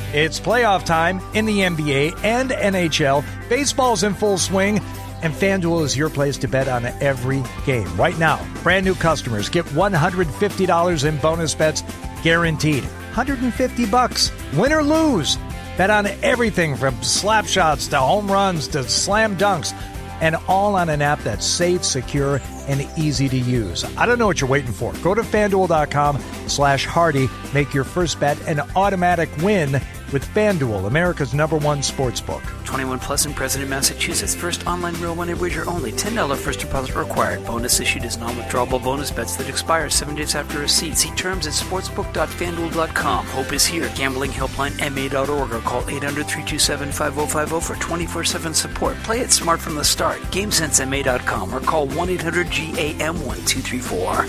It's playoff time in the NBA and NHL. Baseball's in full swing, and FanDuel is your place to bet on every game. Right now, brand new customers get $150 in bonus bets guaranteed. $150, win or lose. Bet on everything from slap shots to home runs to slam dunks, and all on an app that's safe, secure, and easy to use. I don't know what you're waiting for. Go to FanDuel.com/Hardy. Make your first bet an automatic win with FanDuel, America's #1 sportsbook. 21 plus and present in Massachusetts. First online real money wager only. $10 first deposit required. Bonus issued as non-withdrawable bonus bets that expire 7 days after receipt. See terms at sportsbook.fanduel.com. Hope is here. Gambling helpline MA.org or call 800-327-5050 for 24/7 support. Play it smart from the start. GameSenseMA.com or call 1-800-GAM-1234.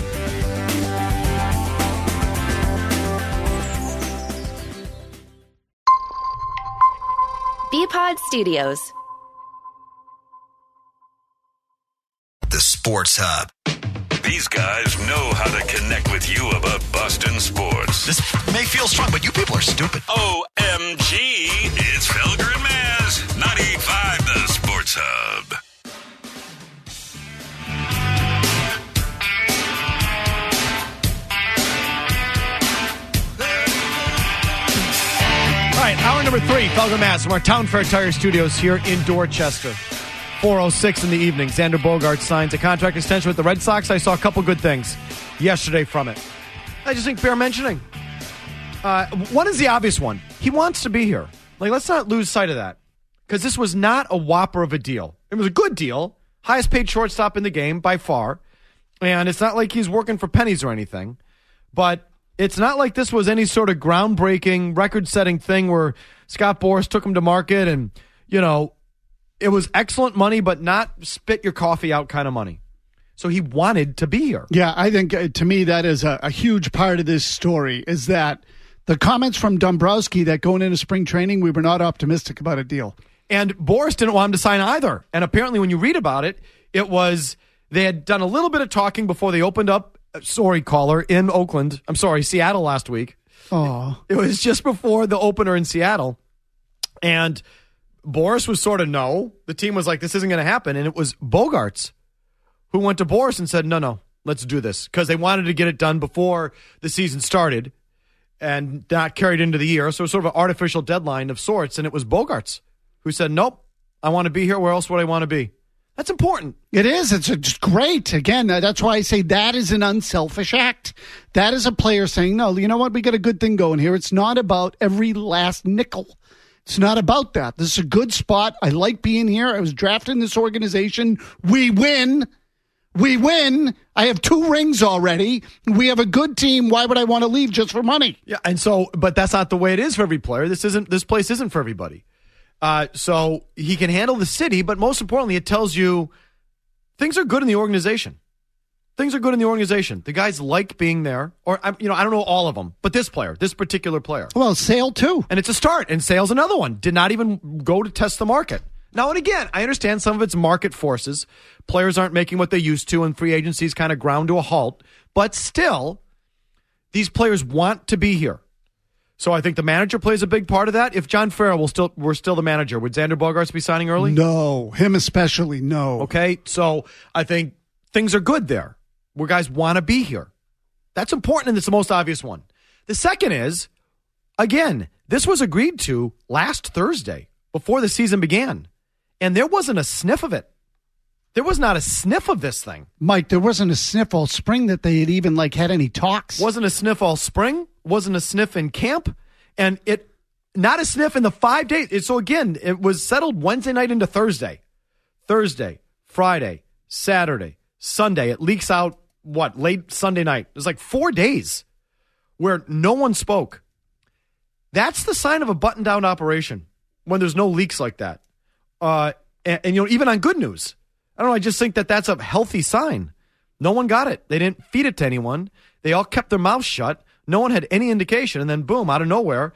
BPod Studios. The Sports Hub. These guys know how to connect with you about Boston sports. This may feel strong, but you people are stupid. OMG, it's Felger and Maz, 95 The Sports Hub. All right, hour number 3, Felger Mass from our Town Fair Tire Studios here in Dorchester. 4:06 in the evening. Xander Bogaerts signs a contract extension with the Red Sox. I saw a couple good things yesterday from it. I just think bear mentioning. One is the obvious one. He wants to be here. Like, let's not lose sight of that. Because this was not a whopper of a deal. It was a good deal. Highest paid shortstop in the game by far. And it's not like he's working for pennies or anything. But it's not like this was any sort of groundbreaking, record-setting thing where Scott Boras took him to market and, you know, it was excellent money, but not spit your coffee out kind of money. So he wanted to be here. Yeah, I think to me that is a huge part of this story is that the comments from Dombrowski that going into spring training, we were not optimistic about a deal. And Boras didn't want him to sign either. And apparently when you read about it, it was they had done a little bit of talking before they opened up Seattle last week. Oh, It was just before the opener in Seattle. And Boras was sort of no. The team was like, this isn't going to happen. And it was Bogaerts who went to Boras and said, no, let's do this. Because they wanted to get it done before the season started and not carried into the year. So it was sort of an artificial deadline of sorts. And it was Bogaerts who said, nope, I want to be here. Where else would I want to be? That's important. it is. It's great. Again, that's why I say that is an unselfish act. That is a player saying, no, you know what? We got a good thing going here. It's not about every last nickel. It's not about that. This is a good spot. I like being here. I was drafted in this organization. We win. I have 2 rings already. We have a good team. Why would I want to leave just for money? Yeah, and so, but that's not the way it is for every player. This place isn't for everybody. So he can handle the city, but most importantly, it tells you things are good in the organization. The guys like being there, or I don't know all of them, but this particular player. Well, Sale too. And it's a start, and Sale's another one. Did not even go to test the market. Now, and again, I understand some of it's market forces. Players aren't making what they used to, and free agency's kind of ground to a halt. But still, these players want to be here. So I think the manager plays a big part of that. If John Farrell were still the manager, would Xander Bogaerts be signing early? No, him especially, no. Okay, so I think things are good there, where guys want to be here. That's important, and it's the most obvious one. The second is, again, this was agreed to last Thursday before the season began, and there wasn't a sniff of it. There was not a sniff of this thing. Mike, there wasn't a sniff all spring that they had even had any talks. Wasn't a sniff all spring. Wasn't a sniff in camp. And not a sniff in the 5 days. So again, it was settled Wednesday night into Thursday. Thursday, Friday, Saturday, Sunday. It leaks out, late Sunday night. It was 4 days where no one spoke. That's the sign of a button-down operation when there's no leaks like that. And even on good news. I don't know, I just think that that's a healthy sign. No one got it. They didn't feed it to anyone. They all kept their mouths shut. No one had any indication. And then, boom, out of nowhere,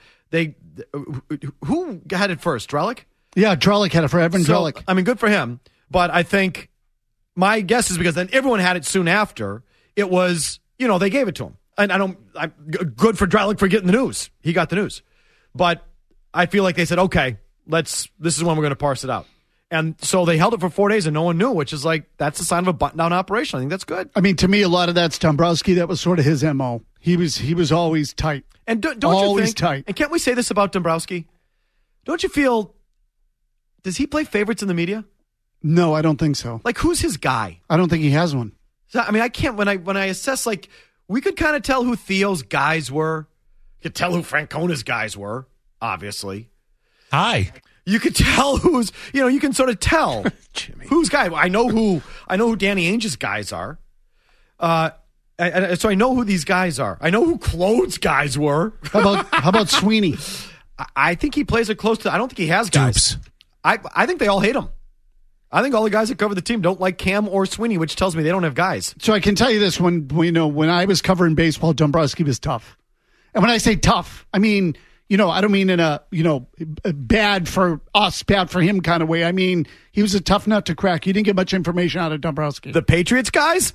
who had it first? Drellick? Yeah, Drellick had it for Evan Drellick. I mean, good for him. But I think my guess is because then everyone had it soon after. It was, they gave it to him. And good for Drellick for getting the news. He got the news. But I feel like they said, okay, this is when we're going to parse it out. And so they held it for 4 days and no one knew, which is like, that's a sign of a button-down operation. I think that's good. I mean, to me, a lot of that's Dombrowski. That was sort of his MO. He was always tight. And don't always you think, tight. And can't we say this about Dombrowski? Don't you feel, does he play favorites in the media? No, I don't think so. Like, who's his guy? I don't think he has one. So, I mean, I can't, when I assess, like, we could kind of tell who Theo's guys were. You could tell who Francona's guys were, obviously. Hi. You could tell who's, you can sort of tell who's guy. I know who Danny Ainge's guys are. So I know who these guys are. I know who Claude's guys were. How about Sweeney? I think he plays it close to, I don't think he has guys. Dupes. I think they all hate him. I think all the guys that cover the team don't like Cam or Sweeney, which tells me they don't have guys. So I can tell you this, when I was covering baseball, Dombrowski was tough. And when I say tough, I mean, I don't mean in a, bad for us, bad for him kind of way. I mean, he was a tough nut to crack. You didn't get much information out of Dombrowski. The Patriots guys?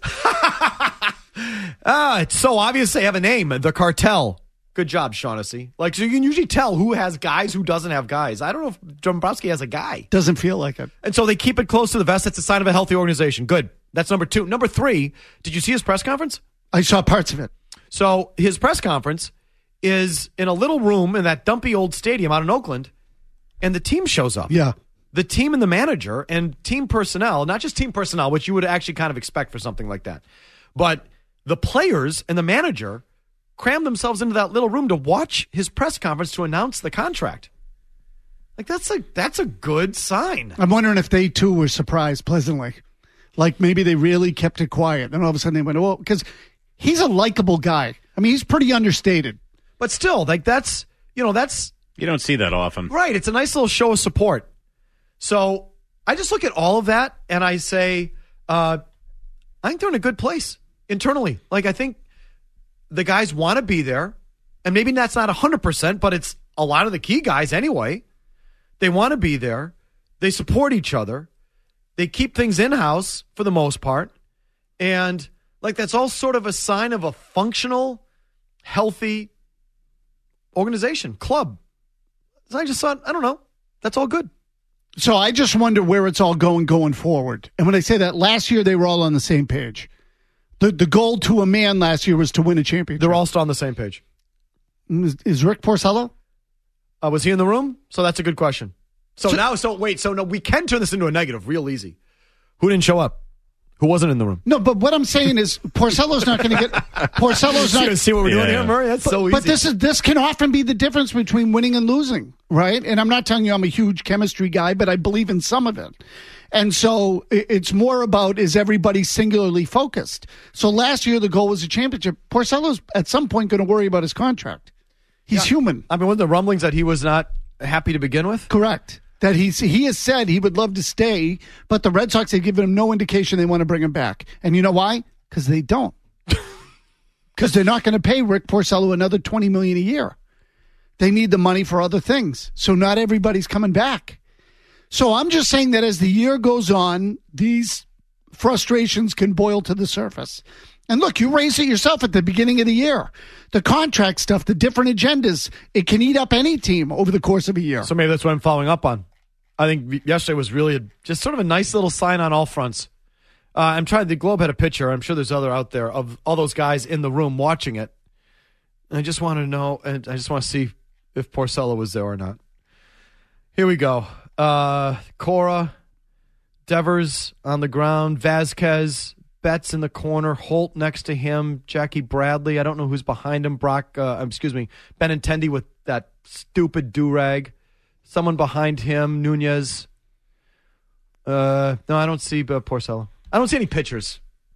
It's so obvious they have a name, the Cartel. Good job, Shaughnessy. Like, so you can usually tell who has guys, who doesn't have guys. I don't know if Dombrowski has a guy. Doesn't feel like it. And so they keep it close to the vest. That's a sign of a healthy organization. Good. That's number 2. Number 3, did you see his press conference? I saw parts of it. So his press conference is in a little room in that dumpy old stadium out in Oakland, and the team shows up. Yeah. The team and the manager and team personnel, not just team personnel, which you would actually kind of expect for something like that, but the players and the manager cram themselves into that little room to watch his press conference to announce the contract. Like, that's a good sign. I'm wondering if they too were surprised pleasantly. Like, maybe they really kept it quiet, and all of a sudden they went, oh, because he's a likable guy. I mean, he's pretty understated. But still, like, that's. You don't see that often. Right. It's a nice little show of support. So I just look at all of that and I say, I think they're in a good place internally. Like, I think the guys want to be there. And maybe that's not 100%, but it's a lot of the key guys anyway. They want to be there. They support each other. They keep things in-house for the most part. And, like, that's all sort of a sign of a functional, healthy organization, club. So I just thought, I don't know. That's all good. So I just wonder where it's all going forward. And when I say that, last year they were all on the same page. The goal to a man last year was to win a championship. They're all still on the same page. Is Rick Porcello? Was he in the room? So that's a good question. So we can turn this into a negative real easy. Who didn't show up? Who wasn't in the room? No, but what I'm saying is Porcello's not going to get. Porcello's not. See what we're doing here, Murray? That's so easy. But this can often be the difference between winning and losing, right? And I'm not telling you I'm a huge chemistry guy, but I believe in some of it. And so it's more about, is everybody singularly focused? So last year the goal was a championship. Porcello's at some point going to worry about his contract. He's human. I mean, weren't the rumblings that he was not happy to begin with? Correct. That he has said he would love to stay, but the Red Sox have given him no indication they want to bring him back. And you know why? Because they don't. Because they're not going to pay Rick Porcello another $20 million a year. They need the money for other things. So not everybody's coming back. So I'm just saying that as the year goes on, these frustrations can boil to the surface. And look, you raised it yourself at the beginning of the year. The contract stuff, the different agendas, it can eat up any team over the course of a year. So maybe that's what I'm following up on. I think yesterday was really just sort of a nice little sign on all fronts. The Globe had a picture, I'm sure there's other out there, of all those guys in the room watching it. And I just want to know, and I just want to see if Porcello was there or not. Here we go. Cora, Devers on the ground, Vasquez, Betts in the corner, Holt next to him, Jackie Bradley. I don't know who's behind him. Benintendi with that stupid do-rag. Someone behind him, Nunez. No, I don't see Porcello. I don't see any pitchers.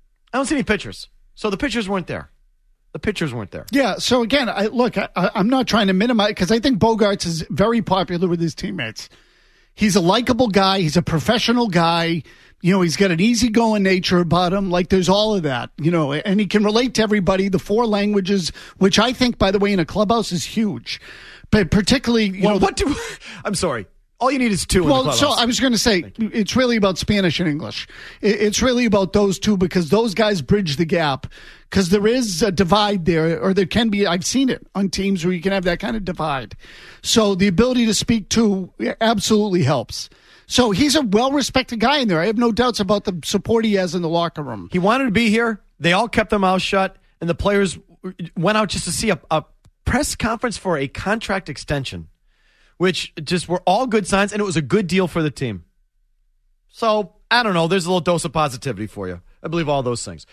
So the pitchers weren't there. Yeah, so again, I'm not trying to minimize, because I think Bogaerts is very popular with his teammates. He's a likable guy. He's a professional guy. He's got an easygoing nature about him. Like, there's all of that, and he can relate to everybody, the 4 languages, which I think, by the way, in a clubhouse is huge. But particularly, I'm sorry. All you need is two in the clubhouse. So I was going to say, it's really about Spanish and English. It's really about those two because those guys bridge the gap. Because there is a divide there, or there can be. I've seen it on teams where you can have that kind of divide. So the ability to speak two absolutely helps. So he's a well-respected guy in there. I have no doubts about the support he has in the locker room. He wanted to be here. They all kept their mouths shut, and the players went out just to see a press conference for a contract extension, which just were all good signs, and it was a good deal for the team. So, I don't know. There's a little dose of positivity for you. I believe all those things.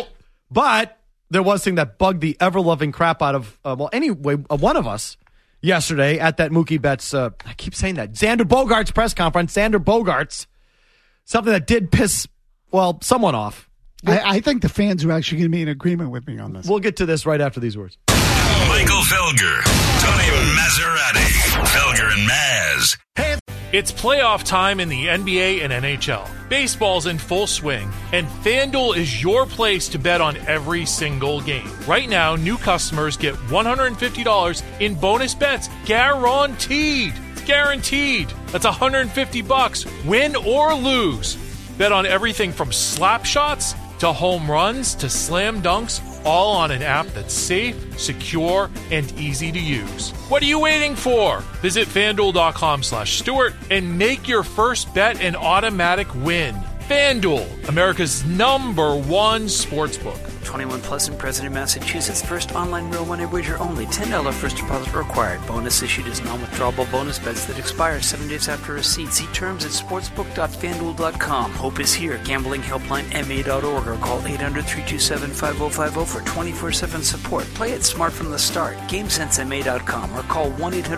But there was something that bugged the ever-loving crap out of, one of us yesterday at that Mookie Betts, I keep saying that, Xander Bogaerts press conference, Xander Bogaerts, something that did piss, someone off. I think the fans are actually going to be in agreement with me on this. We'll get to this right after these words. Michael Felger, Tony Maserati, Felger and Maz. It's playoff time in the NBA and NHL. Baseball's in full swing, and FanDuel is your place to bet on every single game. Right now, new customers get $150 in bonus bets guaranteed. It's guaranteed. That's $150, win or lose. Bet on everything from slap shots to home runs to slam dunks, all on an app that's safe, secure, and easy to use. What are you waiting for? Visit FanDuel.com/Stewart and make your first bet an automatic win. FanDuel, America's #1 sportsbook. 21 plus in President, Massachusetts. First online real money wager only. $10 first deposit required. Bonus issued as non-withdrawable bonus bets that expire 7 days after receipt. See terms at sportsbook.fanduel.com. Hope is here. Gambling helpline MA.org or call 800-327-5050 for 24/7 support. Play it smart from the start. GameSenseMA.com or call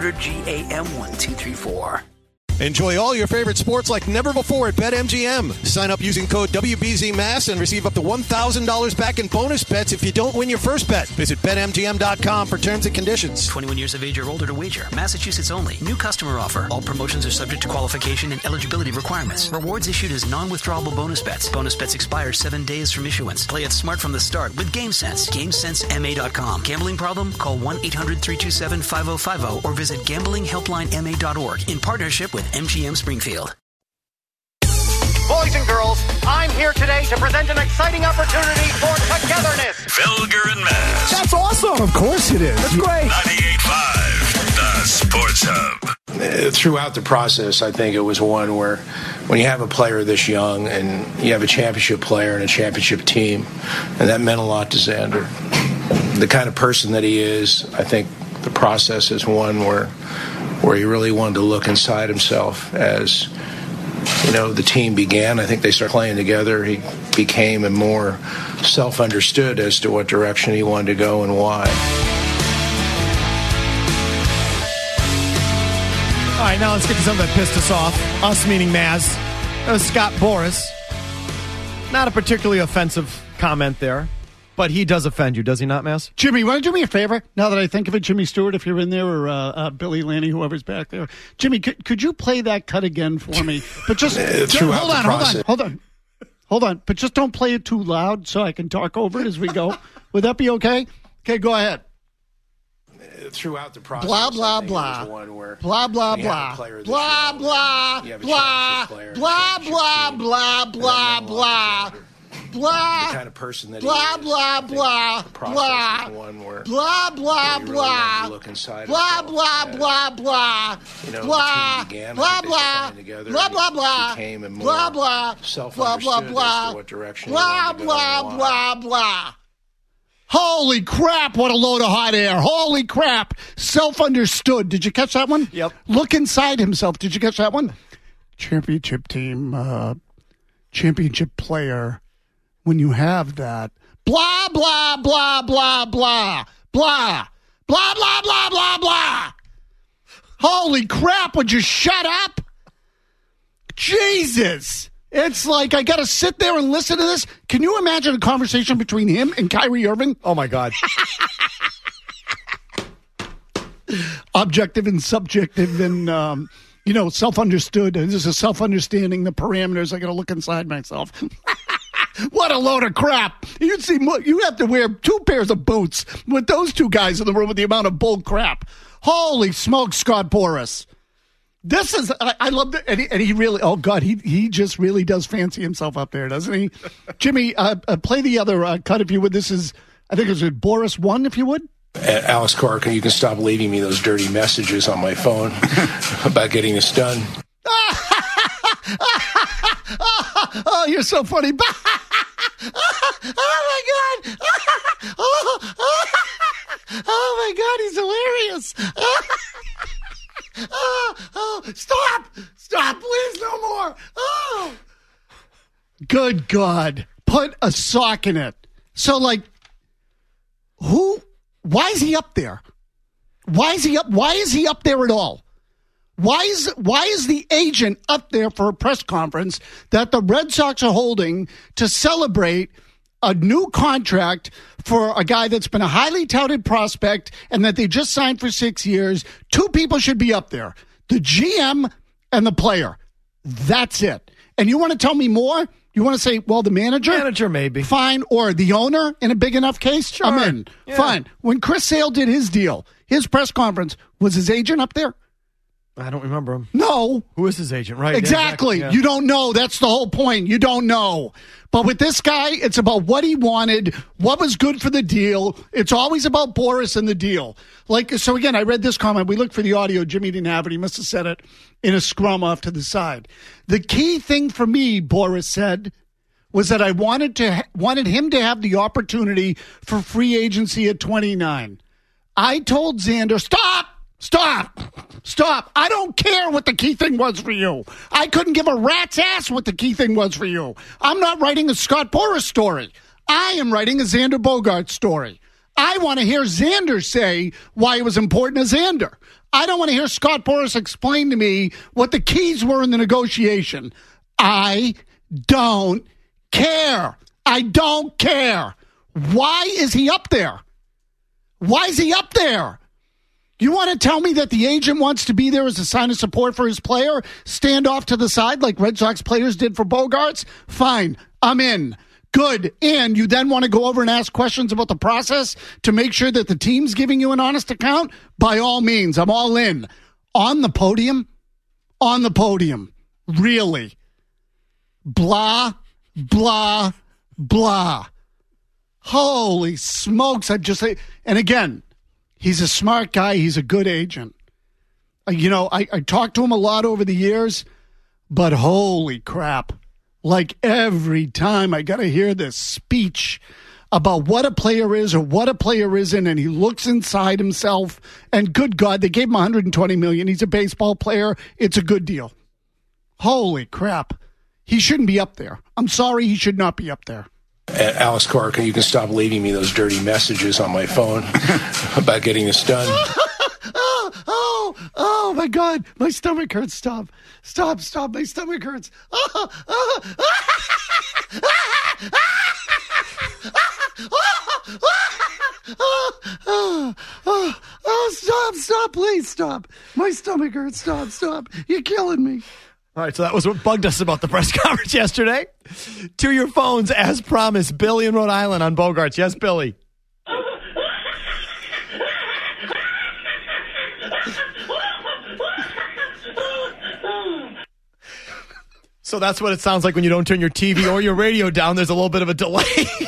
1-800-GAM-1234. Enjoy all your favorite sports like never before at BetMGM. Sign up using code WBZMass and receive up to $1,000 back in bonus bets if you don't win your first bet. Visit BetMGM.com for terms and conditions. 21 years of age or older to wager. Massachusetts only. New customer offer. All promotions are subject to qualification and eligibility requirements. Rewards issued as non-withdrawable bonus bets. Bonus bets expire 7 days from issuance. Play it smart from the start with GameSense. GameSenseMA.com. Gambling problem? Call 1-800-327-5050 or visit gamblinghelplinema.org in partnership with MGM Springfield. Boys and girls, I'm here today to present an exciting opportunity for togetherness. Felger and Maz. That's awesome. Of course it is. That's great. 98.5, the Sports Hub. Throughout the process, I think it was one where when you have a player this young and you have a championship player and a championship team, and that meant a lot to Xander. The kind of person that he is, I think the process is one where he really wanted to look inside himself as, the team began. I think they started playing together. He became more self-understood as to what direction he wanted to go and why. All right, now let's get to something that pissed us off. Us meaning Maz. That was Scott Boras. Not a particularly offensive comment there. But he does offend you, does he not, Maz? Jimmy, want to do me a favor? Now that I think of it, Jimmy Stewart, if you're in there, or Billy Lanny, whoever's back there. Jimmy, could you play that cut again for me? But just hold on. But just don't play it too loud so I can talk over it as we go. Would that be okay? Okay, go ahead. Throughout the process, blah blah blah, blah blah blah, blah blah blah, blah blah blah blah blah. Blah, the kind of person that blah, he is. blah, blah, blah, one where blah, blah, really blah, look inside blah, blah, blah, blah, blah, began, blah, blah, blah, blah, blah, became and blah, blah, blah, blah, blah, what direction blah, blah, blah, blah. Holy crap, what a load of hot air. Holy crap. Self-understood. Did you catch that one? Yep. Look inside himself. Did you catch that one? Championship team, championship player. When you have that, blah, blah, blah, blah, blah, blah, blah, blah, blah, blah, blah. Holy crap, would you shut up? Jesus. It's like I got to sit there and listen to this. Can you imagine a conversation between him and Kyrie Irving? Oh, my God. Objective and subjective and, self-understood. This is self-understanding the parameters. I got to look inside myself. What a load of crap. You have to wear 2 pairs of boots with those 2 guys in the room with the amount of bull crap. Holy smoke, Scott Boras. This is, I love that. And he really, oh God, he just really does fancy himself up there, doesn't he? Jimmy, play the other cut if you would. This is, I think it was Boris 1, if you would. Alex Cork, you can stop leaving me those dirty messages on my phone about getting this done. Oh, you're so funny. Oh, my God. Oh, my God, he's hilarious. Stop, please, no more. Oh. Good God. Put a sock in it. So, like, why is he up there? Why is he up there at all? Why is the agent up there for a press conference that the Red Sox are holding to celebrate a new contract for a guy that's been a highly touted prospect and that they just signed for 6 years? Two people should be up there, the GM and the player. That's it. And you want to tell me more? You want to say, well, the manager? Manager, maybe. Fine. Or the owner in a big enough case? Sure. I'm in. Yeah. Fine. When Chris Sale did his deal, his press conference, was his agent up there? I don't remember him. No. Who is his agent? Right. Exactly. Yeah. You don't know. That's the whole point. You don't know. But with this guy, it's about what he wanted, what was good for the deal. It's always about Boris and the deal. So again, I read this comment. We looked for the audio. Jimmy didn't have it. He must have said it in a scrum off to the side. The key thing for me, Boris said, was that I wanted him to have the opportunity for free agency at 29. I told Xander, Stop. I don't care what the key thing was for you. I couldn't give a rat's ass what the key thing was for you. I'm not writing a Scott Boras story. I am writing a Xander Bogaerts story. I want to hear Xander say why it was important to Xander. I don't want to hear Scott Boras explain to me what the keys were in the negotiation. I don't care. I don't care. Why is he up there? Why is he up there? You want to tell me that the agent wants to be there as a sign of support for his player, stand off to the side like Red Sox players did for Bogaerts? Fine, I'm in. Good. And you then want to go over and ask questions about the process to make sure that the team's giving you an honest account? By all means, I'm all in. On the podium? On the podium. Really? Blah, blah, blah. Holy smokes. And again, he's a smart guy. He's a good agent. I talked to him a lot over the years, but holy crap. Like every time I got to hear this speech about what a player is or what a player isn't, and he looks inside himself, and good God, they gave him $120 million. He's a baseball player. It's a good deal. Holy crap. He shouldn't be up there. I'm sorry, he should not be up there. Alex Cork, you can stop leaving me those dirty messages on my phone about getting this done. Oh my God, my stomach hurts. Stop, my stomach hurts. Stop, please stop. My stomach hurts. Stop. You're killing me. All right, so that was what bugged us about the press conference yesterday. To your phones, as promised, Billy in Rhode Island on Bogaerts. Yes, Billy. So that's what it sounds like when you don't turn your TV or your radio down. There's a little bit of a delay.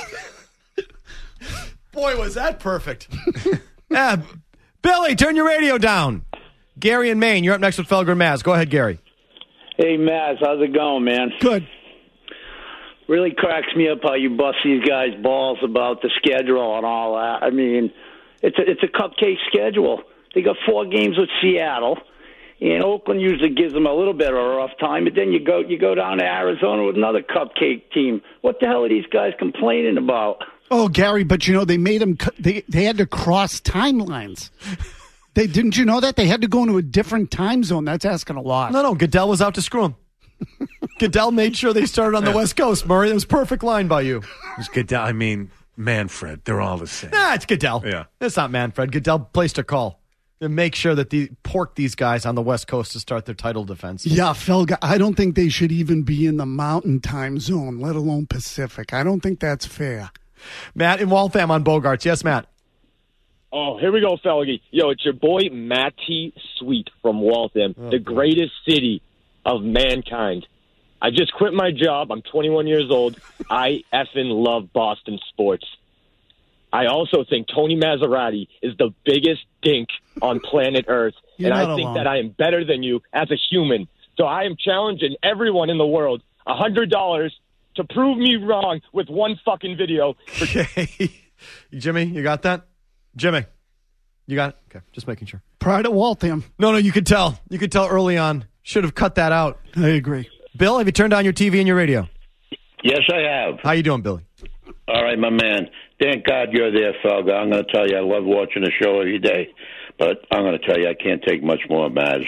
Boy, was that perfect. Yeah, Billy, turn your radio down. Gary in Maine, you're up next with Felger and Maz. Go ahead, Gary. Hey, Maz, how's it going, man? Good. Really cracks me up how you bust these guys' balls about the schedule and all that. I mean, it's a cupcake schedule. They got 4 games with Seattle, and Oakland usually gives them a little bit of a rough time, but then you go down to Arizona with another cupcake team. What the hell are these guys complaining about? Oh, Gary, but they made them. They had to cross timelines. Didn't you know that? They had to go into a different time zone. That's asking a lot. No. Goodell was out to screw him. Goodell made sure they started on the West Coast, Murray. That was a perfect line by you. It was Goodell. I mean, Manfred. They're all the same. Nah, it's Goodell. Yeah. It's not Manfred. Goodell placed a call to make sure that these guys on the West Coast to start their title defense. Yeah, Felga, I don't think they should even be in the Mountain Time Zone, let alone Pacific. I don't think that's fair. Matt in Waltham on Bogaerts. Yes, Matt. Oh, here we go, Felgy. Yo, it's your boy Matty Sweet from Waltham, the greatest city of mankind. I just quit my job. I'm 21 years old. I effing love Boston sports. I also think Tony Maserati is the biggest dink on planet Earth, and I think that I am better than you as a human. So I am challenging everyone in the world $100 to prove me wrong with one fucking video. Okay. Jimmy, you got that? Jimmy, you got it? Okay, just making sure. Pride at Waltham. No, you could tell. You could tell early on. Should have cut that out. I agree. Bill, have you turned on your TV and your radio? Yes, I have. How you doing, Billy? All right, my man. Thank God you're there, Felga. I'm going to tell you, I love watching the show every day. But I'm going to tell you, I can't take much more, Maz.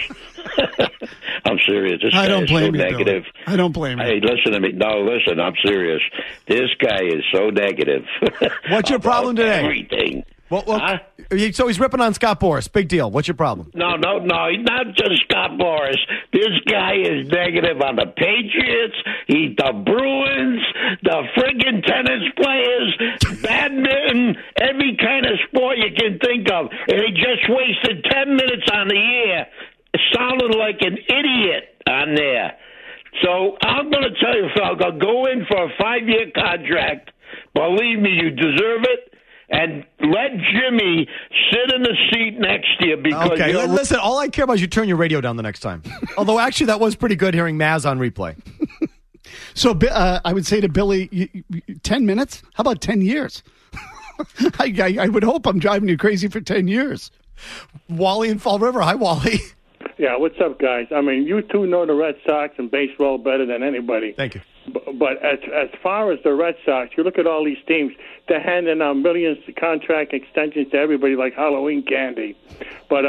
I'm serious. This guy is so negative. I don't blame you. Hey, listen to me. No, listen, I'm serious. This guy is so negative. What's your problem today? Everything. Well, so he's ripping on Scott Boras. Big deal. What's your problem? No. He's not just Scott Boras. This guy is negative on the Patriots, the Bruins, the friggin' tennis players, badminton, every kind of sport you can think of. And he just wasted 10 minutes on the air, sounding like an idiot on there. So I'm going to tell you, Falco, go in for a 5-year contract. Believe me, you deserve it. And let Jimmy sit in the seat next to you because... Okay, listen, all I care about is you turn your radio down the next time. Although, actually, that was pretty good hearing Maz on replay. So I would say to Billy, 10 minutes? How about 10 years? I would hope I'm driving you crazy for 10 years. Wally in Fall River. Hi, Wally. Yeah, what's up, guys? I mean, you two know the Red Sox and baseball better than anybody. Thank you. But as far as the Red Sox, you look at all these teams, they're handing out millions of contract extensions to everybody like Halloween candy. But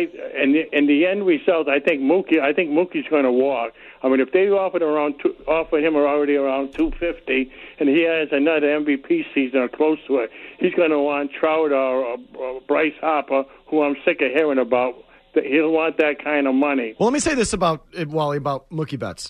in the end result, I think Mookie's going to walk. I mean, if they offered him already around $250, and he has another MVP season or close to it, he's going to want Trout or Bryce Harper, who I'm sick of hearing about. He'll want that kind of money. Well, let me say this about Wally, about Mookie Betts.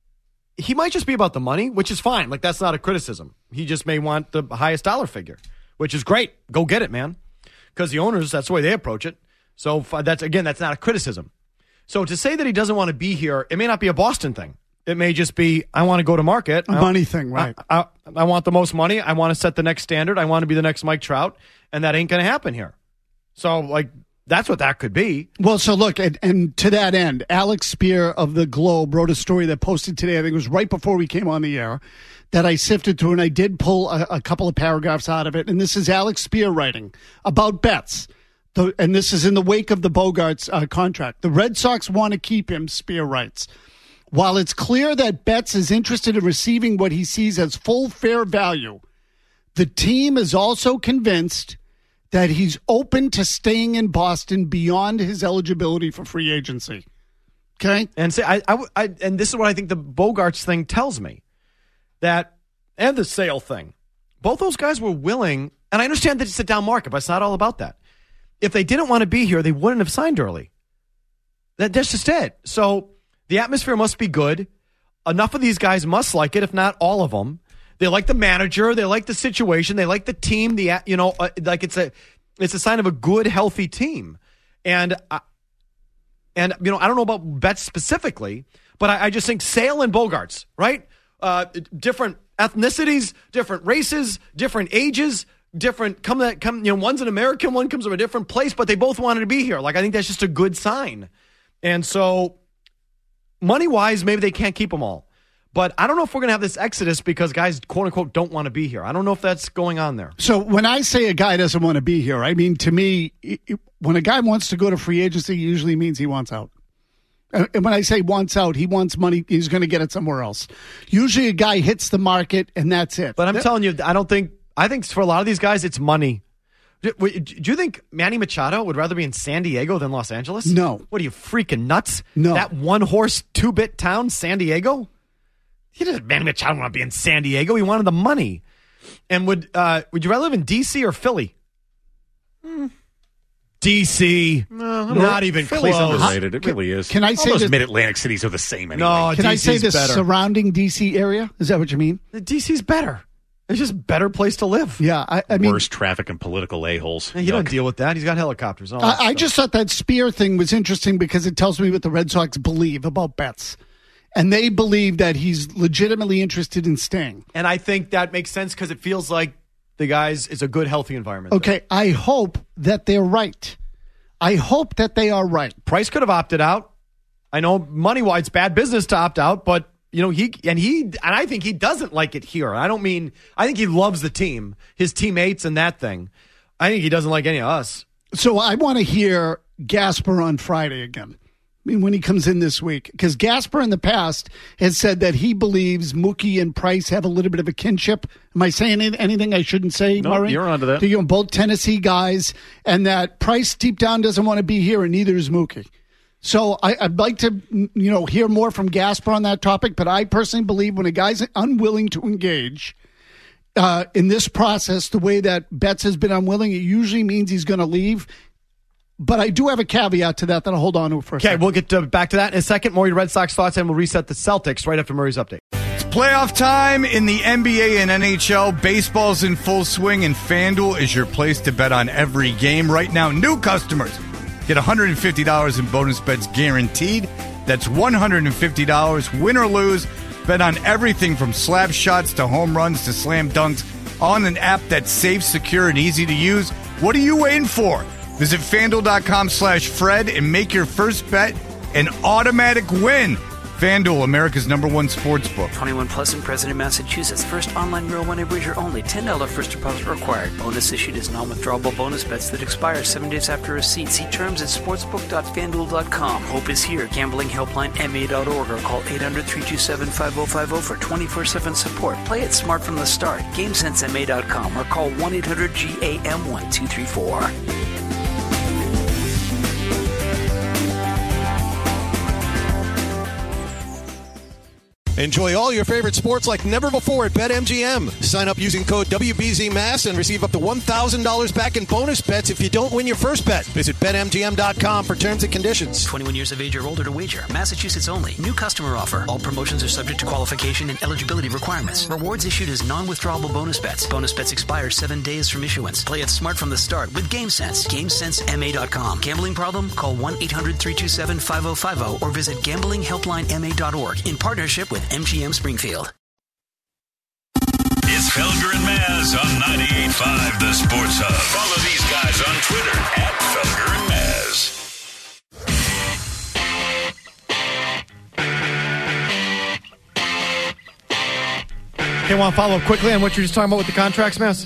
He might just be about the money, which is fine. Like, that's not a criticism. He just may want the highest dollar figure, which is great. Go get it, man. Because the owners, that's the way they approach it. So, that's not a criticism. So, to say that he doesn't want to be here, it may not be a Boston thing. It may just be, I want to go to market. A money thing, right. I want the most money. I want to set the next standard. I want to be the next Mike Trout. And that ain't going to happen here. So, like, that's what that could be. Well, so look, and to that end, Alex Spear of the Globe wrote a story that posted today, I think it was right before we came on the air, that I sifted through, and I did pull a couple of paragraphs out of it. And this is Alex Spear writing about Betts. And this is in the wake of the Bogaerts contract. The Red Sox want to keep him, Spear writes. While it's clear that Betts is interested in receiving what he sees as full fair value, the team is also convinced that he's open to staying in Boston beyond his eligibility for free agency. Okay? And say and this is what I think the Bogaerts thing tells me. That, and the Sale thing. Both those guys were willing, and I understand that it's a down market, but it's not all about that. If they didn't want to be here, they wouldn't have signed early. That's just it. So the atmosphere must be good. Enough of these guys must like it, if not all of them. They like the manager. They like the situation. They like the team. Like it's a sign of a good, healthy team. And I don't know about Betts specifically, but I just think Sale and Bogaerts, right? Different ethnicities, different races, different ages, different. One's an American, one comes from a different place, but they both wanted to be here. Like, I think that's just a good sign. And so, money wise, maybe they can't keep them all. But I don't know if we're going to have this exodus because guys, quote unquote, don't want to be here. I don't know if that's going on there. So when I say a guy doesn't want to be here, I mean, to me, when a guy wants to go to free agency, it usually means he wants out. And when I say wants out, he wants money. He's going to get it somewhere else. Usually a guy hits the market and that's it. But I'm telling you, I think for a lot of these guys, it's money. Do you think Manny Machado would rather be in San Diego than Los Angeles? No. What are you, freaking nuts? No. That one-horse, two-bit town, San Diego? Manny Machado want to be in San Diego. He wanted the money. And would you rather live in D.C. or Philly? D.C. Not even Philly's close. underrated. It really is. Can I say all those that- mid-Atlantic cities are the same anyway? No, Can I say DC's the better. surrounding D.C. area? Is that what you mean? The D.C.'s better. It's just a better place to live. Yeah, I mean, worst traffic and political a-holes. You don't deal with that. He's got helicopters. And all that I stuff. just thought that Spear thing was interesting because it tells me what the Red Sox believe about Betts. And they believe that he's legitimately interested in staying. And I think that makes sense because it feels like the guys is a good, healthy environment. Okay, I hope that they're right. I hope that they are right. Price could have opted out. I know money-wise, it's bad business to opt out, but I think he doesn't like it here. I think he loves the team, his teammates and that thing. I think he doesn't like any of us. So I want to hear Gasper on Friday again. I mean, when he comes in this week, because Gasper in the past has said that he believes Mookie and Price have a little bit of a kinship. Am I saying anything I shouldn't say, No, Murray? you're onto that. You're both Tennessee guys, and that Price deep down doesn't want to be here, and neither is Mookie. So I'd like to, hear more from Gasper on that topic, but I personally believe when a guy's unwilling to engage in this process the way that Betts has been unwilling, it usually means he's going to leave. But I do have a caveat to that I'll hold on to for a second. Okay, we'll get back to that in a second. More your Red Sox thoughts, and we'll reset the Celtics right after Murray's update. It's playoff time in the NBA and NHL. Baseball's in full swing, and FanDuel is your place to bet on every game. Right now, new customers get $150 in bonus bets guaranteed. That's $150, win or lose. Bet on everything from slap shots to home runs to slam dunks on an app that's safe, secure, and easy to use. What are you waiting for? Visit FanDuel.com/Fred and make your first bet an automatic win. FanDuel, America's #1 sports book. 21 plus and present in Massachusetts. First online real money wager only. $10 first deposit required. Bonus issued as non-withdrawable bonus bets that expire 7 days after receipt. See terms at sportsbook.fanduel.com. Hope is here. Gambling helpline MA.org or call 800-327-5050 for 24/7 support. Play it smart from the start. GameSenseMA.com or call 1-800-GAM-1234. Enjoy all your favorite sports like never before at BetMGM. Sign up using code WBZMass and receive up to $1,000 back in bonus bets if you don't win your first bet. Visit BetMGM.com for terms and conditions. 21 years of age or older to wager. Massachusetts only. New customer offer. All promotions are subject to qualification and eligibility requirements. Rewards issued as non-withdrawable bonus bets. Bonus bets expire 7 days from issuance. Play it smart from the start with GameSense. GameSenseMA.com. Gambling problem? Call 1-800-327-5050 or visit gamblinghelplinema.org in partnership with MGM Springfield. It's Felger and Maz on 98.5 The Sports Hub. Follow these guys on Twitter at Felger and Maz. Okay, want to follow up quickly on what you're just talking about with the contracts, Maz?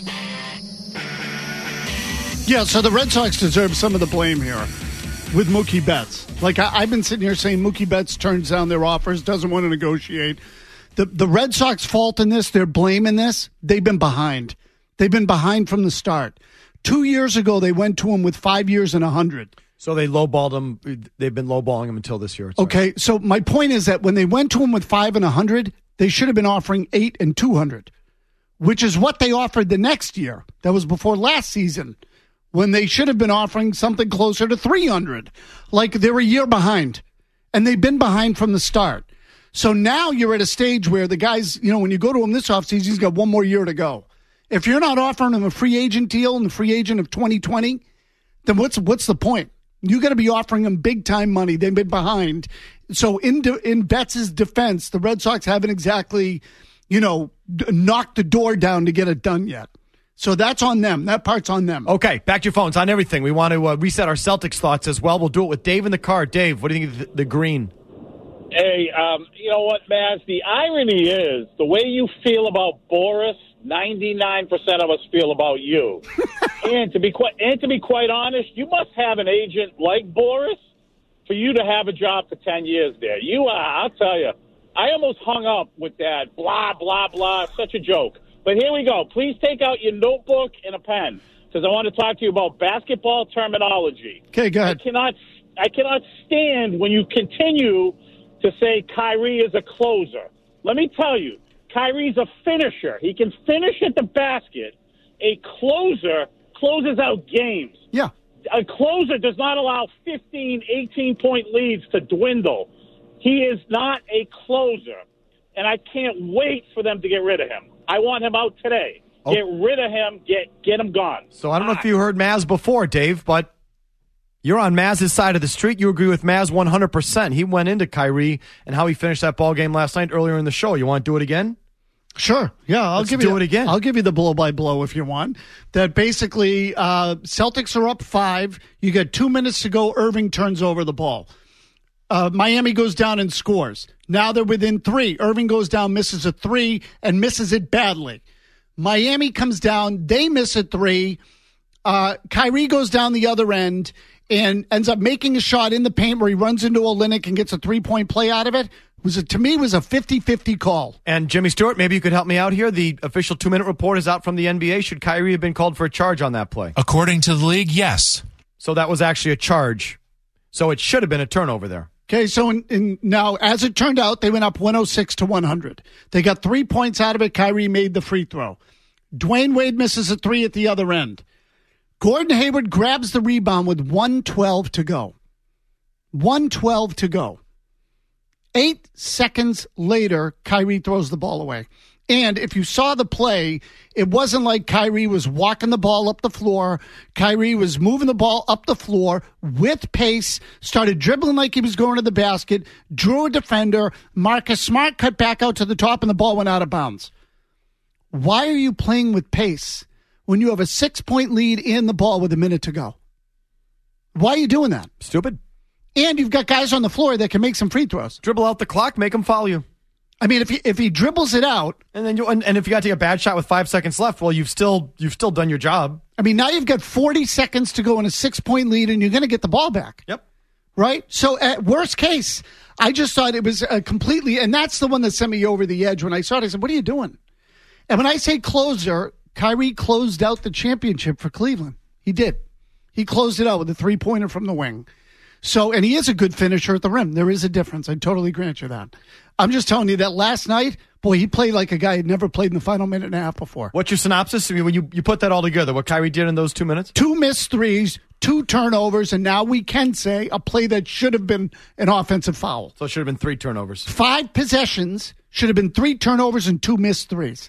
Yeah, so the Red Sox deserve some of the blame here with Mookie Betts. Like, I've been sitting here saying Mookie Betts turns down their offers, doesn't want to negotiate. The Red Sox fault in this, their blame in this, they've been behind. They've been behind from the start. 2 years ago, they went to him with 5 years and 100. So they lowballed him. They've been lowballing him until this year. Okay, so my point is that when they went to him with 5 and 100, they should have been offering 8 and 200, which is what they offered the next year. That was before last season, when they should have been offering something closer to 300. Like, they're a year behind, and they've been behind from the start. So now you're at a stage where the guys, when you go to him this offseason, he's got 1 more year to go. If you're not offering him a free agent deal and the free agent of 2020, then what's the point? You got to be offering him big-time money. They've been behind. So in Betts' defense, the Red Sox haven't exactly, knocked the door down to get it done yet. So that's on them. That part's on them. Okay, back to your phones on everything. We want to reset our Celtics thoughts as well. We'll do it with Dave in the car. Dave, what do you think of the green? Hey, you know what, Maz? The irony is the way you feel about Boris, 99% of us feel about you. and to be quite honest, you must have an agent like Boris for you to have a job for 10 years there. You are, I'll tell you. I almost hung up with that blah, blah, blah. Such a joke. But here we go. Please take out your notebook and a pen because I want to talk to you about basketball terminology. Okay, go ahead. I cannot stand when you continue to say Kyrie is a closer. Let me tell you, Kyrie's a finisher. He can finish at the basket. A closer closes out games. Yeah. A closer does not allow 15, 18-point leads to dwindle. He is not a closer, and I can't wait for them to get rid of him. I want him out today. Oh. Get rid of him. Get him gone. So I don't know if you heard Maz before, Dave, but you're on Maz's side of the street. You agree with Maz 100%. He went into Kyrie and how he finished that ball game last night earlier in the show. You want to do it again? Sure. Yeah, I'll give you it again. I'll give you the blow-by-blow if you want. That basically Celtics are up 5. You got 2 minutes to go. Irving turns over the ball. Miami goes down and scores. Now they're within 3. Irving goes down, misses a 3, and misses it badly. Miami comes down. They miss a 3. Kyrie goes down the other end and ends up making a shot in the paint where he runs into Olynyk and gets a 3-point play out of it. To me, it was a 50-50 call. And Jimmy Stewart, maybe you could help me out here. The official 2-minute report is out from the NBA. Should Kyrie have been called for a charge on that play? According to the league, yes. So that was actually a charge. So it should have been a turnover there. Okay, so now, as it turned out, they went up 106-100. They got 3 points out of it. Kyrie made the free throw. Dwayne Wade misses a 3 at the other end. Gordon Hayward grabs the rebound with 1:12 to go. 1:12 to go. 8 seconds later, Kyrie throws the ball away. And if you saw the play, it wasn't like Kyrie was walking the ball up the floor. Kyrie was moving the ball up the floor with pace, started dribbling like he was going to the basket, drew a defender. Marcus Smart cut back out to the top, and the ball went out of bounds. Why are you playing with pace when you have a 6-point lead in the ball with a minute to go? Why are you doing that? Stupid. And you've got guys on the floor that can make some free throws. Dribble out the clock, make them foul you. I mean, if he dribbles it out, and then and if you got to take a bad shot with 5 seconds left, well, you've still done your job. I mean, now you've got 40 seconds to go in a 6-point lead, and you're going to get the ball back. Yep. Right. So at worst case, I just thought it was completely, and that's the one that sent me over the edge when I saw it. I said, "What are you doing?" And when I say closer, Kyrie closed out the championship for Cleveland. He did. He closed it out with a 3-pointer from the wing. So, and he is a good finisher at the rim. There is a difference. I totally grant you that. I'm just telling you that last night, boy, he played like a guy who'd never played in the final minute and a half before. What's your synopsis? I mean, when you put that all together, what Kyrie did in those 2 minutes? 2 missed threes, 2 turnovers, and now we can say a play that should have been an offensive foul. So it should have been 3 turnovers. 5 possessions, should have been 3 turnovers and 2 missed threes.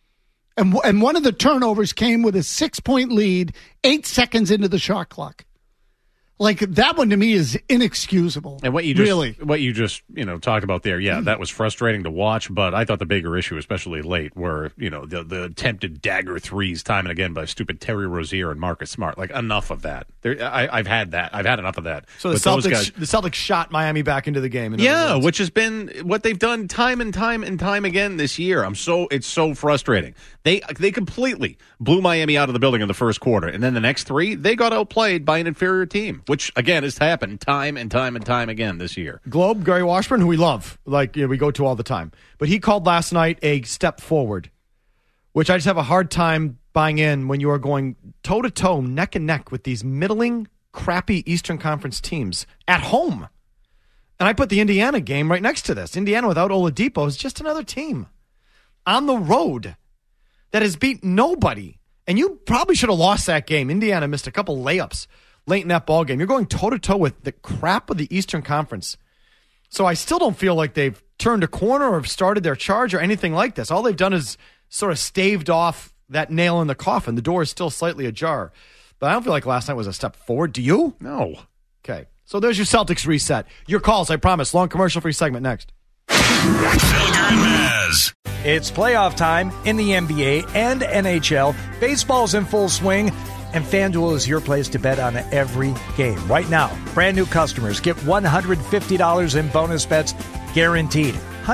And one of the turnovers came with a 6-point lead, 8 seconds into the shot clock. Like, that one to me is inexcusable. And what you just talked about there, that was frustrating to watch, but I thought the bigger issue, especially late, were, the attempted dagger threes time and again by stupid Terry Rozier and Marcus Smart. Like, enough of that. I've had that. I've had enough of that. So the Celtics shot Miami back into the game. Which has been what they've done time and time again this year. It's so frustrating. They completely blew Miami out of the building in the first quarter, and then the next 3, they got outplayed by an inferior team, which, again, has happened time and time again this year. Globe, Gary Washburn, who we love, we go to all the time, but he called last night a step forward, which I just have a hard time buying in when you are going toe-to-toe, neck and neck with these middling, crappy Eastern Conference teams at home. And I put the Indiana game right next to this. Indiana without Oladipo is just another team on the road that has beat nobody. And you probably should have lost that game. Indiana missed a couple layups late in that ball game. You're going toe-to-toe with the crap of the Eastern Conference. So I still don't feel like they've turned a corner or started their charge or anything like this. All they've done is sort of staved off that nail in the coffin. The door is still slightly ajar. But I don't feel like last night was a step forward. Do you? No. Okay. So there's your Celtics reset. Your calls, I promise. Long commercial-free segment next. Felger and Maz. It's playoff time in the NBA and NHL. Baseball's in full swing, and FanDuel is your place to bet on every game. Right now, brand new customers get $150 in bonus bets guaranteed.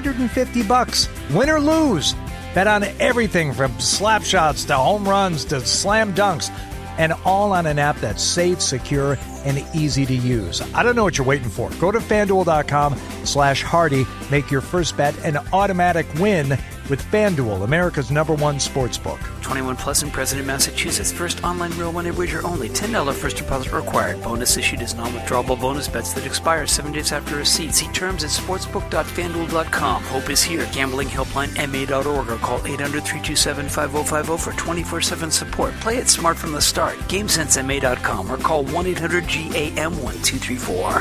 $150, win or lose. Bet on everything from slap shots to home runs to slam dunks, and all on an app that's safe, secure, and easy to use. I don't know what you're waiting for. Go to FanDuel.com/Hardy. Make your first bet an automatic win with FanDuel, America's #1 sportsbook. 21 plus in President, Massachusetts. First online real money wager only. $10 first deposit required. Bonus issued as non-withdrawable bonus bets that expire 7 days after receipt. See terms at sportsbook.fanduel.com. Hope is here. Gambling helpline MA.org or call 800-327-5050 for 24/7 support. Play it smart from the start. GameSenseMA.com or call 1-800-GAM-1234.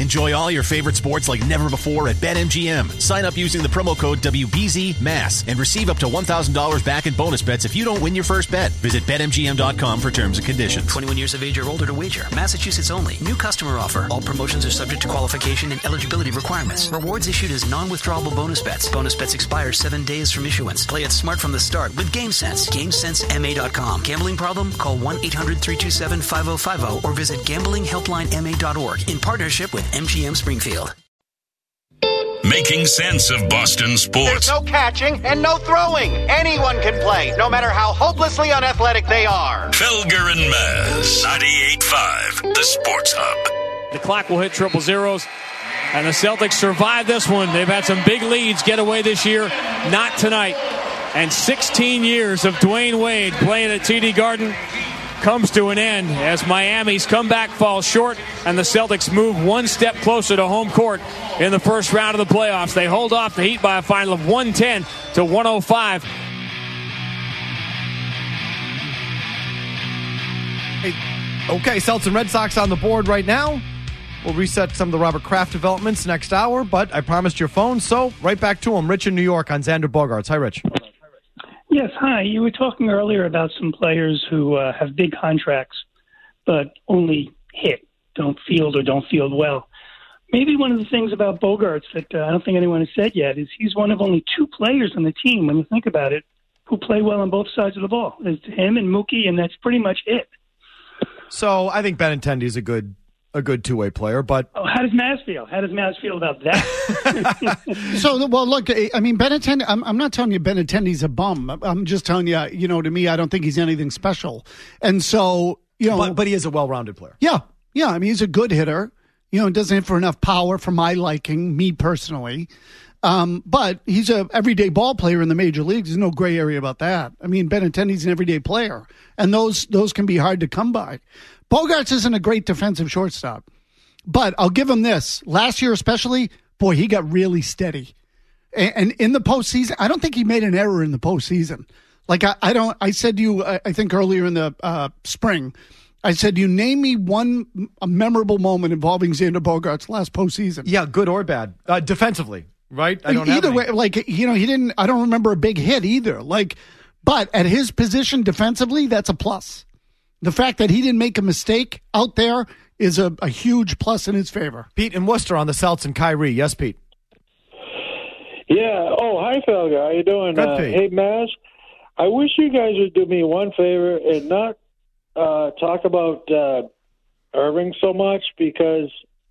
Enjoy all your favorite sports like never before at BetMGM. Sign up using the promo code WBZMASS and receive up to $1,000 back in bonus bets if you don't win your first bet. Visit BetMGM.com for terms and conditions. 21 years of age or older to wager. Massachusetts only. New customer offer. All promotions are subject to qualification and eligibility requirements. Rewards issued as non-withdrawable bonus bets. Bonus bets expire 7 days from issuance. Play it smart from the start with GameSense. GameSenseMA.com. Gambling problem? Call 1-800-327-5050 or visit gamblinghelplinema.org in partnership with MGM Springfield. Making sense of Boston sports. There's no catching and no throwing. Anyone can play, no matter how hopelessly unathletic they are. Felger and Maz, 98.5, the Sports Hub. The clock will hit triple zeros, and the Celtics survive this one. They've had some big leads get away this year. Not tonight. And 16 years of Dwayne Wade playing at TD Garden comes to an end as Miami's comeback falls short and the Celtics move one step closer to home court in the first round of the playoffs. They hold off the Heat by a final of 110 to 105. Okay, Celtics and Red Sox on the board right now. We'll reset some of the Robert Kraft developments next hour, but I promised your phone, so right back to him. Rich in New York on Xander Bogaerts. Hi, Rich. Yes, hi. You were talking earlier about some players who have big contracts but only hit, don't field well. Maybe one of the things about Bogaerts that I don't think anyone has said yet is he's one of only two players on the team, when you think about it, who play well on both sides of the ball. It's him and Mookie, and that's pretty much it. So I think Benintendi is a good two-way player, but... Oh, how does Maz feel? How does Maz feel about that? So, well, look, I mean, Benintendi, I'm not telling you Benintendi's a bum. I'm just telling you, to me, I don't think he's anything special. And so, But he is a well-rounded player. Yeah. I mean, he's a good hitter. Doesn't hit for enough power for my liking, me personally. But he's a everyday ball player in the major leagues. There's no gray area about that. I mean, Benintendi's an everyday player, and those can be hard to come by. Bogaerts isn't a great defensive shortstop, but I'll give him this. Last year especially, boy, he got really steady. And in the postseason, I don't think he made an error in the postseason. Like, I said to you, I think earlier in the spring, I said, you name me a memorable moment involving Xander Bogaerts last postseason. Yeah, good or bad. Defensively, right? I don't either have way, he didn't, I don't remember a big hit either. But at his position defensively, that's a plus. The fact that he didn't make a mistake out there is a huge plus in his favor. Pete in Worcester on the Celtics and Kyrie. Yes, Pete. Yeah. Oh, hi, Felger. How you doing? Good, Pete. Hey, Maz. I wish you guys would do me one favor and not talk about Irving so much because,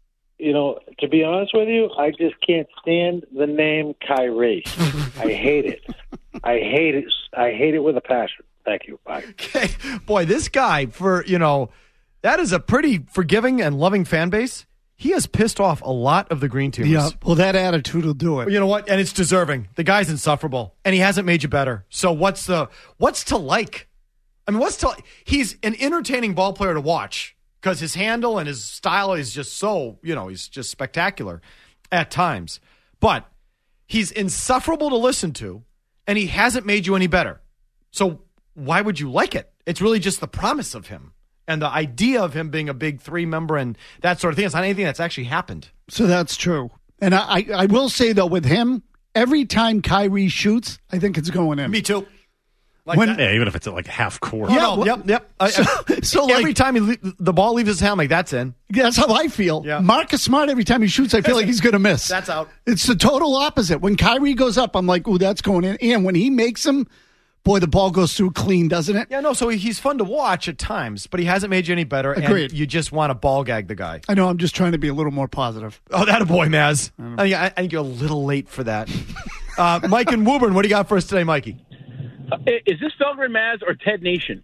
to be honest with you, I just can't stand the name Kyrie. I hate it. I hate it. I hate it with a passion. Thank you. Bye. Okay. Boy, this guy, that is a pretty forgiving and loving fan base. He has pissed off a lot of the green teamers. Yeah, well, that attitude will do it. You know what? And it's deserving. The guy's insufferable, and he hasn't made you better. So what's to like? I mean, he's an entertaining ball player to watch because his handle and his style is just so, he's just spectacular at times. But he's insufferable to listen to, and he hasn't made you any better. So why would you like it? It's really just the promise of him and the idea of him being a big three member and that sort of thing. It's not anything that's actually happened. So that's true. And I will say, though, with him, every time Kyrie shoots, I think it's going in. Me too. Even if it's at half court. Yeah, yep. So every time the ball leaves his hand, that's in. That's how I feel. Yeah. Marcus Smart, every time he shoots, I feel like he's going to miss. That's out. It's the total opposite. When Kyrie goes up, I'm like, ooh, that's going in. And when he makes them, boy, the ball goes through clean, doesn't it? Yeah, no, so he's fun to watch at times, but he hasn't made you any better. Agreed. And you just want to ball gag the guy. I know, I'm just trying to be a little more positive. Oh, that a boy, Maz. I think you're a little late for that. Mike and Woburn, what do you got for us today, Mikey? Is this Felger and Maz or Ted Nation?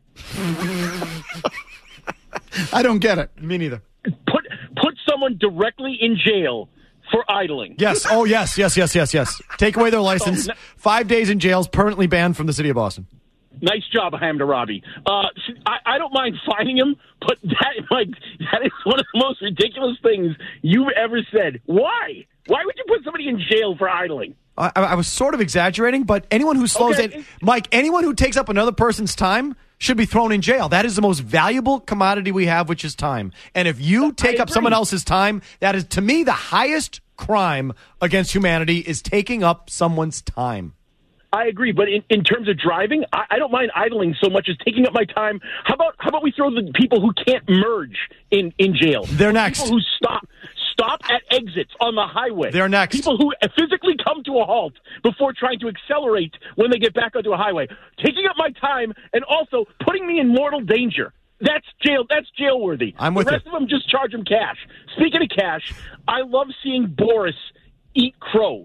I don't get it. Me neither. Put someone directly in jail for idling. Yes. Oh, yes. Take away their license. 5 days in jail, permanently banned from the city of Boston. Nice job, Hamdarabi. I don't mind fining him, but that is one of the most ridiculous things you've ever said. Why? Why would you put somebody in jail for idling? I was sort of exaggerating, but anyone who slows in, Mike, anyone who takes up another person's time should be thrown in jail. That is the most valuable commodity we have, which is time. And if you take up someone else's time, that is, to me, the highest crime against humanity is taking up someone's time. I agree, but in terms of driving, I don't mind idling so much as taking up my time. How about we throw the people who can't merge in jail? They're next. People who stop at exits on the highway. They're next. People who physically come to a halt before trying to accelerate when they get back onto a highway. Taking up my time and also putting me in mortal danger. That's jail. That's jail worthy. I'm with the rest of them just charge them cash. Speaking of cash, I love seeing Boris eat crow.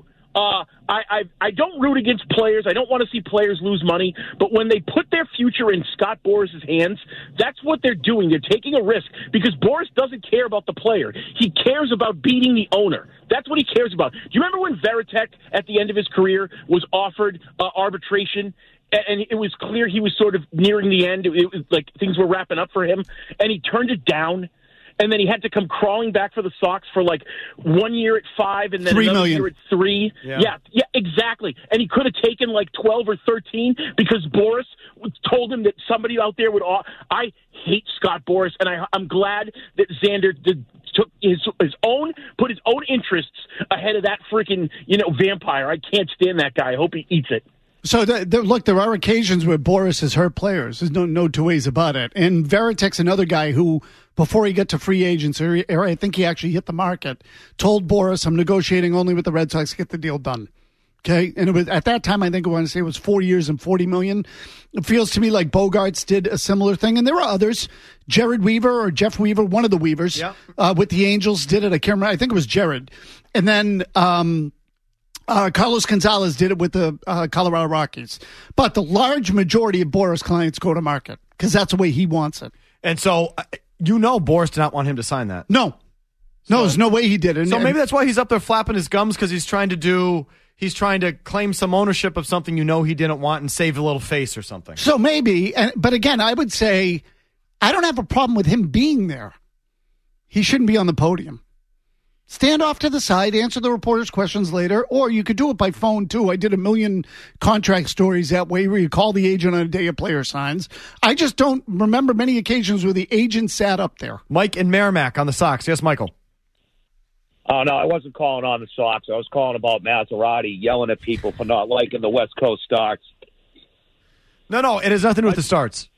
I don't root against players. I don't want to see players lose money. But when they put their future in Scott Boris's hands, that's what they're doing. They're taking a risk because Boris doesn't care about the player. He cares about beating the owner. That's what he cares about. Do you remember when Veritek, at the end of his career, was offered arbitration? And it was clear he was sort of nearing the end. It was like things were wrapping up for him. And he turned it down. And then he had to come crawling back for the Sox for like 1 year at $5 and then $3 another million. year at $3. Yeah, exactly. And he could have taken like 12 or 13 because Boris told him that somebody out there would. I hate Scott Boris, and I'm glad that Xander took put his own interests ahead of that freaking vampire. I can't stand that guy. I hope he eats it. So, look, there are occasions where Boris has hurt players. There's no two ways about it. And Veritek's another guy who, before he got to free agents, or I think he actually hit the market, told Boris, I'm negotiating only with the Red Sox to get the deal done. Okay? And it was, at that time, I think I want to say it was 4 years and $40 million. It feels to me like Bogarts did a similar thing. And there were others. Jared Weaver or Jeff Weaver, one of the Weavers, with the Angels did it. I can't remember. I think it was Jared. And then Carlos Gonzalez did it with the Colorado Rockies. But the large majority of Boris clients go to market because that's the way he wants it. And so, Boris did not want him to sign that. No, there's no way he did it. So maybe that's why he's up there flapping his gums because he's trying to claim some ownership of something he didn't want and save a little face or something. So maybe, but again, I would say I don't have a problem with him being there. He shouldn't be on the podium. Stand off to the side, answer the reporters' questions later, or you could do it by phone, too. I did 1 million contract stories that way where you call the agent on a day a player signs. I just don't remember many occasions where the agent sat up there. Mike and Merrimack on the Sox. Yes, Michael. Oh, no, I wasn't calling on the Sox. I was calling about Maserati yelling at people for not liking the West Coast starts. No, it has nothing to do with the starts.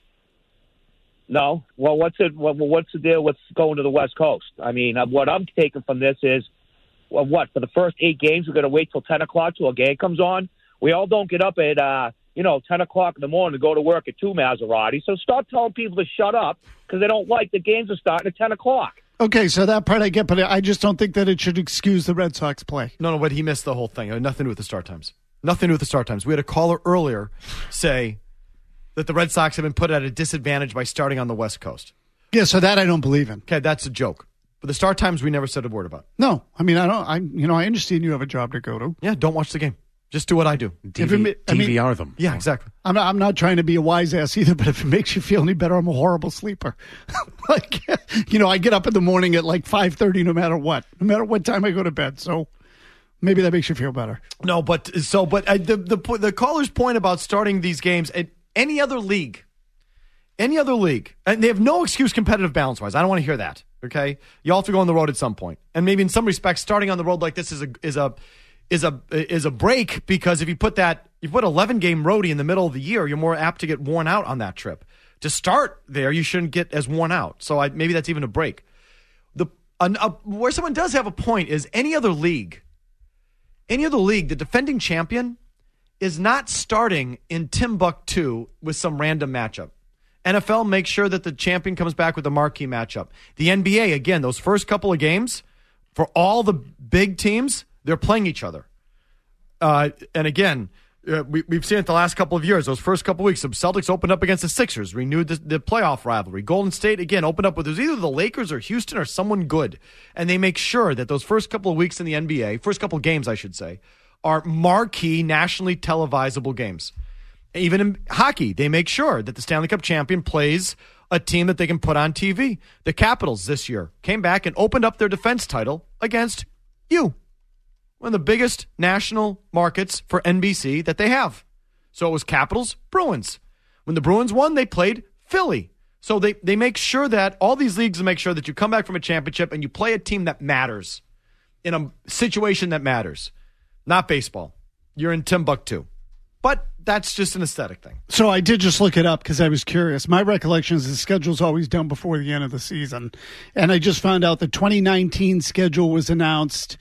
No. Well, what's the deal with going to the West Coast? I mean, what I'm taking from this is, for the first 8 games, we're going to wait till 10 o'clock till a game comes on? We all don't get up at, 10 o'clock in the morning to go to work at 2 Maserati. So stop telling people to shut up because they don't like the games are starting at 10 o'clock. Okay, so that part I get, but I just don't think that it should excuse the Red Sox play. No, but he missed the whole thing. It had nothing to do with the start times. Nothing to do with the start times. We had a caller earlier say that the Red Sox have been put at a disadvantage by starting on the West Coast. Yeah, so that I don't believe in. Okay, that's a joke. But the start times we never said a word about. No, I mean, I understand you have a job to go to. Yeah, don't watch the game. Just do what I do. DVR them. Yeah, exactly. I'm not trying to be a wise ass either, but if it makes you feel any better, I'm a horrible sleeper. I get up in the morning at like 5:30 no matter what time I go to bed. So maybe that makes you feel better. No, but the caller's point about starting these games at any other league, and they have no excuse competitive balance-wise. I don't want to hear that, okay? You all have to go on the road at some point. And maybe in some respects, starting on the road like this is a break because if you put 11-game roadie in the middle of the year, you're more apt to get worn out on that trip. To start there, you shouldn't get as worn out. So maybe that's even a break. Where someone does have a point is any other league, the defending champion is not starting in Timbuktu with some random matchup. NFL makes sure that the champion comes back with a marquee matchup. The NBA, again, those first couple of games, for all the big teams, they're playing each other. And again, we've seen it the last couple of years. Those first couple of weeks, the Celtics opened up against the Sixers, renewed the playoff rivalry. Golden State, again, opened up with either the Lakers or Houston or someone good. And they make sure that those first couple of weeks in the NBA, first couple of games, I should say, are marquee, nationally televisable games. Even in hockey, they make sure that the Stanley Cup champion plays a team that they can put on TV. The Capitals this year came back and opened up their defense title against you. One of the biggest national markets for NBC that they have. So it was Capitals, Bruins. When the Bruins won, they played Philly. So they make sure that all these leagues make sure that you come back from a championship and you play a team that matters in a situation that matters. Not baseball. You're in Timbuktu. But that's just an aesthetic thing. So I did just look it up because I was curious. My recollection is the schedule's always done before the end of the season. And I just found out the 2019 schedule was announced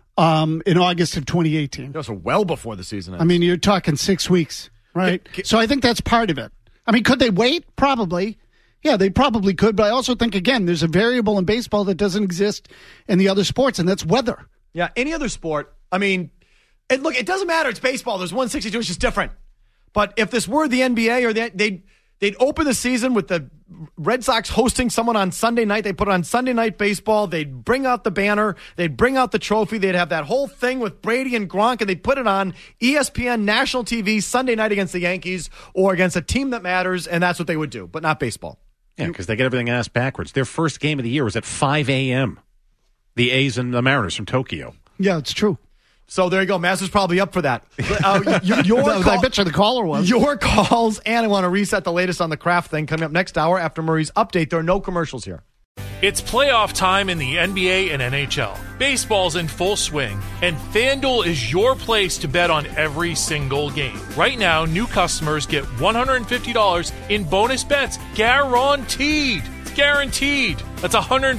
in August of 2018. So well before the season ends. I mean, you're talking 6 weeks, right? So I think that's part of it. I mean, could they wait? Probably. Yeah, they probably could. But I also think, again, there's a variable in baseball that doesn't exist in the other sports, and that's weather. Yeah, any other sport, I mean, and look, it doesn't matter. It's baseball. There's 162. It's just different. But if this were the NBA, or they'd open the season with the Red Sox hosting someone on Sunday night. They put it on Sunday Night Baseball. They'd bring out the banner. They'd bring out the trophy. They'd have that whole thing with Brady and Gronk, and they'd put it on ESPN national TV Sunday night against the Yankees or against a team that matters, and that's what they would do, but not baseball. Yeah, because they get everything asked backwards. Their first game of the year was at 5 a.m. The A's and the Mariners from Tokyo. Yeah, it's true. So there you go. Master's probably up for that. I bet you the caller was. Your calls, and I want to reset the latest on the Kraft thing coming up next hour after Murray's update. There are no commercials here. It's playoff time in the NBA and NHL. Baseball's in full swing, and FanDuel is your place to bet on every single game. Right now, new customers get $150 in bonus bets guaranteed. It's guaranteed. That's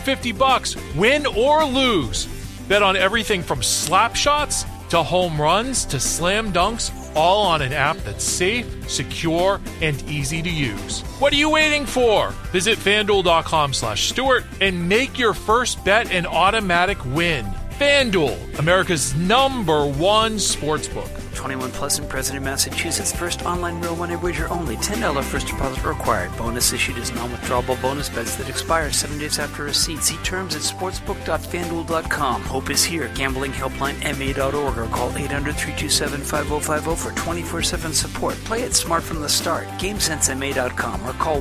$150, win or lose. Bet on everything from slap shots to home runs to slam dunks, all on an app that's safe, secure, and easy to use. What are you waiting for? Visit FanDuel.com/Stewart and make your first bet an automatic win. FanDuel, America's #1 sportsbook. 21 plus and present in Massachusetts. First online real money wager only. $10 first deposit required. Bonus issued as non-withdrawable bonus bets that expire 7 days after receipt. See terms at sportsbook.fanduel.com. Hope is here. Gambling helpline MA.org or call 800-327-5050 for 24/7 support. Play it smart from the start. GameSenseMA.com or call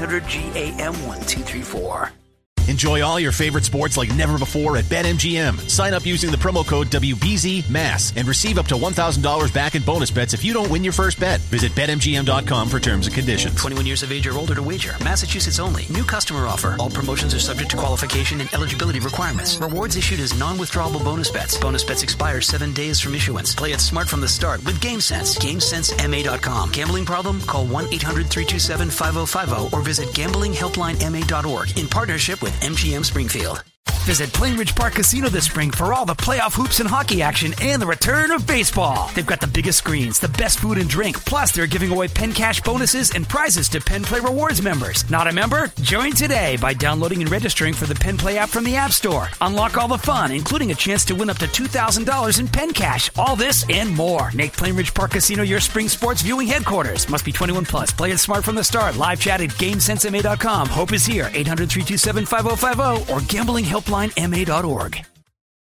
1-800-GAM-1234. Enjoy all your favorite sports like never before at BetMGM. Sign up using the promo code WBZMASS and receive up to $1,000 back in bonus bets if you don't win your first bet. Visit BetMGM.com for terms and conditions. 21 years of age or older to wager. Massachusetts only. New customer offer. All promotions are subject to qualification and eligibility requirements. Rewards issued as non-withdrawable bonus bets. Bonus bets expire 7 days from issuance. Play it smart from the start with GameSense. GameSenseMA.com. Gambling problem? Call 1-800-327-5050 or visit gamblinghelplinema.org in partnership with MGM Springfield. Visit Plainridge Park Casino this spring for all the playoff hoops and hockey action and the return of baseball. They've got the biggest screens, the best food and drink, plus they're giving away Penn Cash bonuses and prizes to Penn Play Rewards members. Not a member? Join today by downloading and registering for the Penn Play app from the App Store. Unlock all the fun, including a chance to win up to $2,000 in Penn Cash. All this and more. Make Plainridge Park Casino your spring sports viewing headquarters. Must be 21 plus. Play it smart from the start. Live chat at GameSenseMA.com. Hope is here. 800-327-5050 or gamblinghelplinema.org.